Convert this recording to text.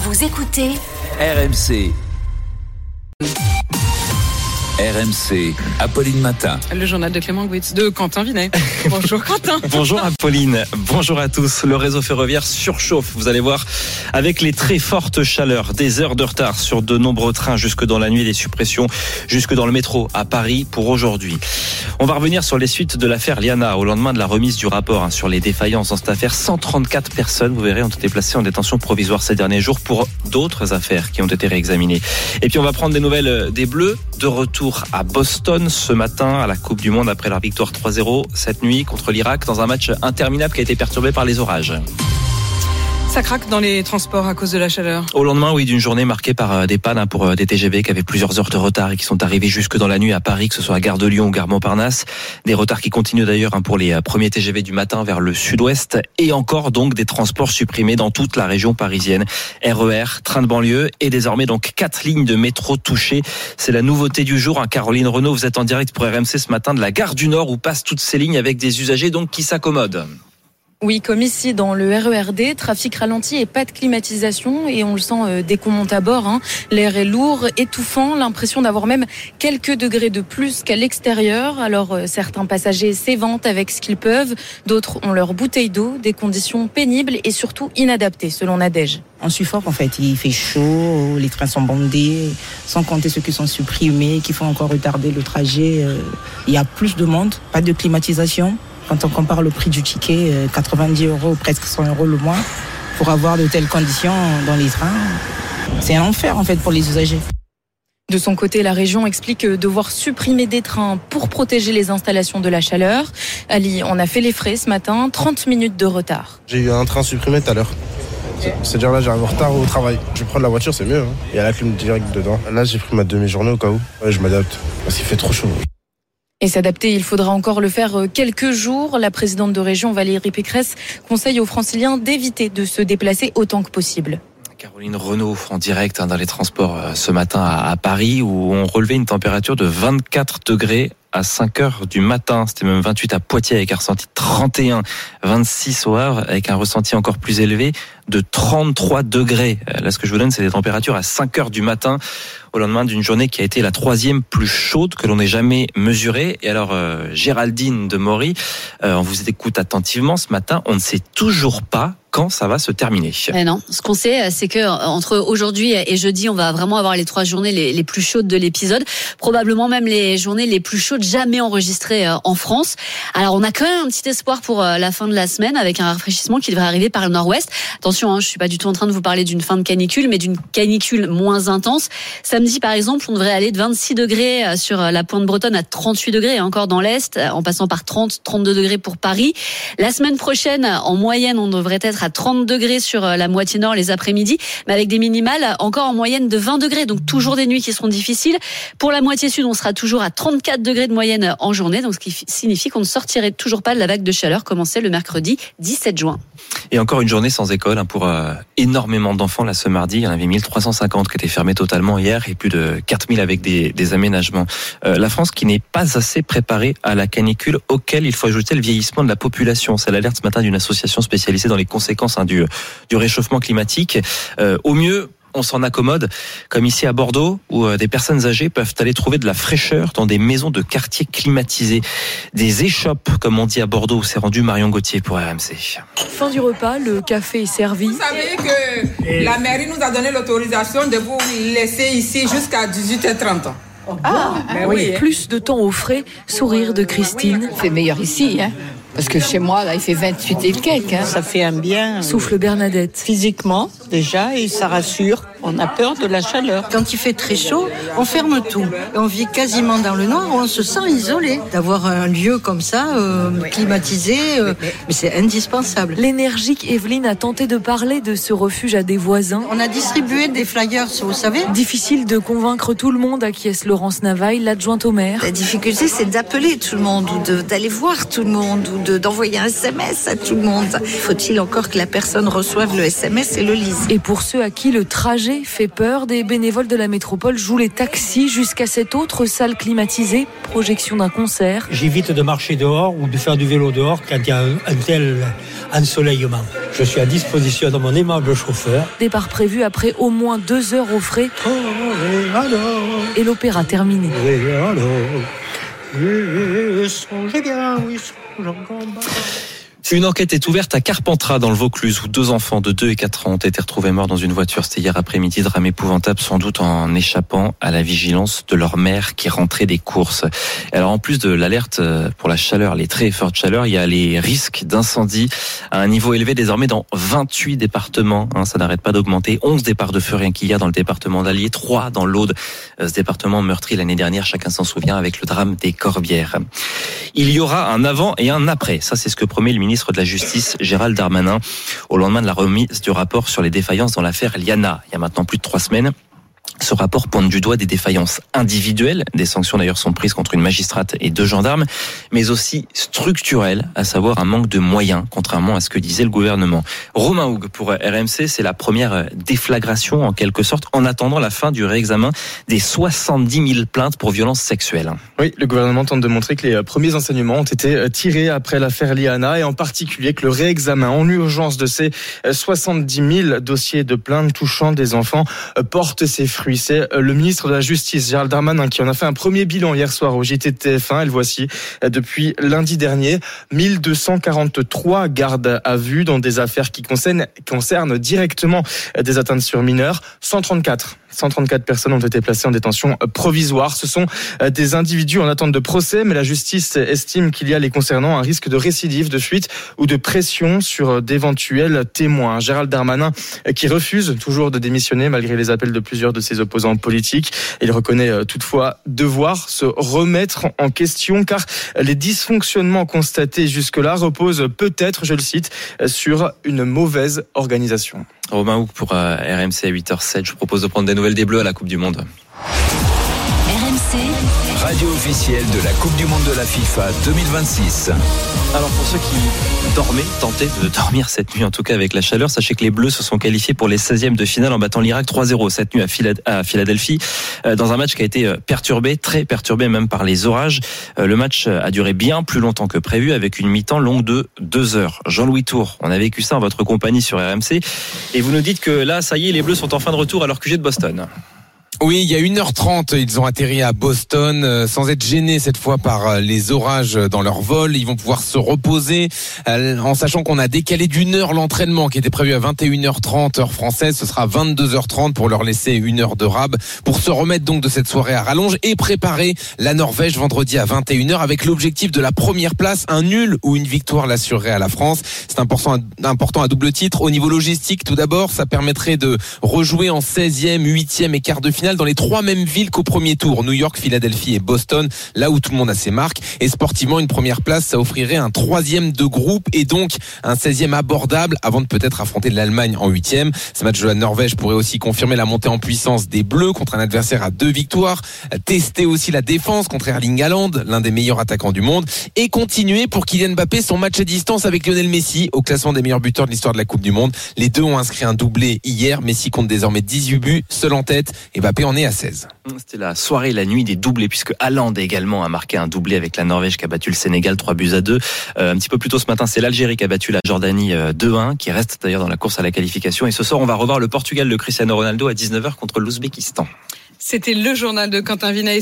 Vous écoutez RMC. RMC, Apolline Matin. Le journal de Clément Gouitz, de Quentin Vinet. Bonjour Quentin. Bonjour Apolline, bonjour à tous. Le réseau ferroviaire surchauffe, vous allez voir, avec les très fortes chaleurs, des heures de retard sur de nombreux trains jusque dans la nuit, des suppressions jusque dans le métro à Paris pour aujourd'hui. On va revenir sur les suites de l'affaire Liana au lendemain de la remise du rapport sur les défaillances dans cette affaire. 134 personnes, vous verrez, ont été placées en détention provisoire ces derniers jours pour d'autres affaires qui ont été réexaminées. Et puis on va prendre des nouvelles des Bleus, de retour à Boston ce matin à la Coupe du Monde après leur victoire 3-0 cette nuit contre l'Irak dans un match interminable qui a été perturbé par les orages. Ça craque dans les transports à cause de la chaleur. Au lendemain, oui, d'une journée marquée par des pannes pour des TGV qui avaient plusieurs heures de retard et qui sont arrivés jusque dans la nuit à Paris, que ce soit à Gare de Lyon ou Gare Montparnasse. Des retards qui continuent d'ailleurs pour les premiers TGV du matin vers le sud-ouest et encore donc des transports supprimés dans toute la région parisienne. RER, train de banlieue et désormais donc 4 lignes de métro touchées. C'est la nouveauté du jour. Caroline Renaud, vous êtes en direct pour RMC ce matin de la Gare du Nord où passent toutes ces lignes avec des usagers donc qui s'accommodent. Oui, comme ici dans le RERD, trafic ralenti et pas de climatisation et on le sent dès qu'on monte à bord. L'air est lourd, étouffant, l'impression d'avoir même quelques degrés de plus qu'à l'extérieur. Alors certains passagers s'éventent avec ce qu'ils peuvent, d'autres ont leur bouteille d'eau, des conditions pénibles et surtout inadaptées selon Nadège. On suffoque en fait, il fait chaud, les trains sont bondés, sans compter ceux qui sont supprimés, qui font encore retarder le trajet. Il y a plus de monde, pas de climatisation. Quand on compare le prix du ticket, 90 €, presque 100 € le mois, pour avoir de telles conditions dans les trains, c'est un enfer en fait pour les usagers. De son côté, la région explique devoir supprimer des trains pour protéger les installations de la chaleur. Ali en a fait les frais ce matin, 30 minutes de retard. J'ai eu un train supprimé tout à l'heure. C'est-à-dire là, j'arrive en retard au travail. Je prends la voiture, c'est mieux. Il y a la clim directe dedans. Là, j'ai pris ma demi-journée au cas où. Ouais, je m'adapte parce qu'il fait trop chaud. Et s'adapter, il faudra encore le faire quelques jours. La présidente de région, Valérie Pécresse, conseille aux Franciliens d'éviter de se déplacer autant que possible. Caroline Renaud en direct dans les transports ce matin à Paris où on relevait une température de 24 degrés à 5 heures du matin. C'était même 28 à Poitiers avec un ressenti 31, 26 au Havre avec un ressenti encore plus élevé de 33 degrés. Là, ce que je vous donne, c'est des températures à 5 heures du matin au lendemain d'une journée qui a été la 3e plus chaude que l'on ait jamais mesurée. Et alors, Géraldine de Maury, on vous écoute attentivement ce matin. On ne sait toujours pas quand ça va se terminer. Non, ce qu'on sait, c'est que entre aujourd'hui et jeudi, on va vraiment avoir les 3 journées les plus chaudes de l'épisode. Probablement même les journées les plus chaudes jamais enregistrées en France. Alors, on a quand même un petit espoir pour la fin de la semaine avec un rafraîchissement qui devrait arriver par le nord-ouest. Attention, je suis pas du tout en train de vous parler d'une fin de canicule, mais d'une canicule moins intense. Samedi, par exemple, on devrait aller de 26 degrés sur la pointe bretonne à 38 degrés encore dans l'est, en passant par 30, 32 degrés pour Paris. La semaine prochaine, en moyenne, on devrait être à 30 degrés sur la moitié nord les après-midi, mais avec des minimales encore en moyenne de 20 degrés, donc toujours des nuits qui seront difficiles. Pour la moitié sud, on sera toujours à 34 degrés de moyenne en journée, donc ce qui signifie qu'on ne sortirait toujours pas de la vague de chaleur commencée le mercredi 17 juin. Et encore une journée sans école pour énormément d'enfants là ce mardi. Il y en avait 1350 qui étaient fermés totalement hier et plus de 4000 avec des aménagements. La France qui n'est pas assez préparée à la canicule, auquel il faut ajouter le vieillissement de la population. C'est l'alerte ce matin d'une association spécialisée dans les conséquences du réchauffement climatique. Au mieux, on s'en accommode, comme ici à Bordeaux, où des personnes âgées peuvent aller trouver de la fraîcheur dans des maisons de quartier climatisées. Des échoppes, comme on dit à Bordeaux, où s'est rendu Marion Gauthier pour RMC. Fin du repas, le café est servi. Vous savez que la mairie nous a donné l'autorisation de vous laisser ici jusqu'à 18h30. Oui. Plus de temps au frais, sourire de Christine. C'est meilleur ici, parce que chez moi, là, il fait 28 et quelques. Ça fait un bien. Souffle Bernadette. Physiquement, déjà, et ça rassure. On a peur de la chaleur. Quand il fait très chaud, on ferme tout. On vit quasiment dans le noir, on se sent isolé. D'avoir un lieu comme ça, climatisé, mais c'est indispensable. L'énergique Evelyne a tenté de parler de ce refuge à des voisins. On a distribué des flyers, vous savez. Difficile de convaincre tout le monde, acquiesce Laurence Navaille, l'adjointe au maire. La difficulté, c'est d'appeler tout le monde, ou d'aller voir tout le monde, ou d'envoyer un SMS à tout le monde. Faut-il encore que la personne reçoive le SMS et le lise. Et pour ceux à qui le trajet bruit fait peur. Des bénévoles de la métropole jouent les taxis jusqu'à cette autre salle climatisée. Projection d'un concert. J'évite de marcher dehors ou de faire du vélo dehors quand il y a un tel ensoleillement. Je suis à disposition de mon aimable chauffeur. Départ prévu après au moins 2 heures au frais. Et l'opéra terminé. Une enquête est ouverte à Carpentras dans le Vaucluse où 2 enfants de 2 et 4 ans ont été retrouvés morts dans une voiture. C'était hier après-midi, drame épouvantable, sans doute en échappant à la vigilance de leur mère qui rentrait des courses. Alors en plus de l'alerte pour la chaleur, les très fortes chaleurs, il y a les risques d'incendie à un niveau élevé désormais dans 28 départements. Ça n'arrête pas d'augmenter. 11 départs de feu rien qu'hier dans le département d'Allier, 3 dans l'Aude. Ce département meurtri l'année dernière, chacun s'en souvient, avec le drame des Corbières. Il y aura un avant et un après. Ça, c'est ce que promet le ministre de la Justice, Gérald Darmanin, au lendemain de la remise du rapport sur les défaillances dans l'affaire Liana. Il y a maintenant plus de 3 semaines. Ce rapport pointe du doigt des défaillances individuelles, des sanctions d'ailleurs sont prises contre une magistrate et 2 gendarmes, mais aussi structurelles, à savoir un manque de moyens, contrairement à ce que disait le gouvernement. Romain Hougue pour RMC, c'est la première déflagration en quelque sorte, en attendant la fin du réexamen des 70 000 plaintes pour violences sexuelles. Oui, le gouvernement tente de montrer que les premiers enseignements ont été tirés après l'affaire Liana et en particulier que le réexamen en urgence de ces 70 000 dossiers de plaintes touchant des enfants porte ses fruits. C'est le ministre de la Justice, Gérald Darmanin, qui en a fait un premier bilan hier soir au JT de TF1. Et le voici, depuis lundi dernier, 1243 gardes à vue dans des affaires qui concernent directement des atteintes sur mineurs. 134 personnes ont été placées en détention provisoire. Ce sont des individus en attente de procès, mais la justice estime qu'il y a les concernant un risque de récidive, de fuite ou de pression sur d'éventuels témoins. Gérald Darmanin qui refuse toujours de démissionner malgré les appels de plusieurs de ses opposants politiques. Il reconnaît toutefois devoir se remettre en question car les dysfonctionnements constatés jusque-là reposent peut-être, je le cite, sur une mauvaise organisation. Romain Hougue pour RMC à 8h07. Je vous propose de prendre des nouvelles des Bleus à la Coupe du Monde. RMC, radio officielle de la Coupe du Monde de la FIFA 2026. Alors pour ceux qui tentaient de dormir cette nuit, en tout cas avec la chaleur, sachez que les Bleus se sont qualifiés pour les 16e de finale en battant l'Irak 3-0 cette nuit à Philadelphie, dans un match qui a été perturbé, très perturbé même par les orages. Le match a duré bien plus longtemps que prévu avec une mi-temps longue de 2 heures. Jean-Louis Tour, on a vécu ça en votre compagnie sur RMC et vous nous dites que là, ça y est, les Bleus sont en fin de retour à leur QG de Boston. Oui, il y a 1h30, ils ont atterri à Boston sans être gênés cette fois par les orages dans leur vol. Ils vont pouvoir se reposer en sachant qu'on a décalé d'1 heure l'entraînement qui était prévu à 21h30 heure française. Ce sera 22h30 pour leur laisser 1 heure de rab pour se remettre donc de cette soirée à rallonge et préparer la Norvège vendredi à 21h avec l'objectif de la première place. Un nul ou une victoire l'assurerait à la France. C'est important à double titre. Au niveau logistique, tout d'abord, ça permettrait de rejouer en 16e, 8e et quart de finale dans les 3 mêmes villes qu'au premier tour, New York, Philadelphie et Boston, là où tout le monde a ses marques. Et sportivement, une première place, ça offrirait un 3e de groupe et donc un 16e abordable avant de peut-être affronter l'Allemagne en 8e. Ce match de la Norvège pourrait aussi confirmer la montée en puissance des Bleus contre un adversaire à 2 victoires, tester aussi la défense contre Erling Haaland, l'un des meilleurs attaquants du monde, et continuer pour Kylian Mbappé son match à distance avec Lionel Messi au classement des meilleurs buteurs de l'histoire de la Coupe du Monde. Les deux ont inscrit un doublé hier. Messi compte désormais 18 buts, seul en tête, et Mbappé en est à 16. C'était la soirée, la nuit des doublés, puisque Haaland également a marqué un doublé avec la Norvège qui a battu le Sénégal 3-2. Un petit peu plus tôt ce matin, c'est l'Algérie qui a battu la Jordanie 2-1, qui reste d'ailleurs dans la course à la qualification. Et ce soir, on va revoir le Portugal de Cristiano Ronaldo à 19h contre l'Ouzbékistan. C'était le journal de Quentin Vinay.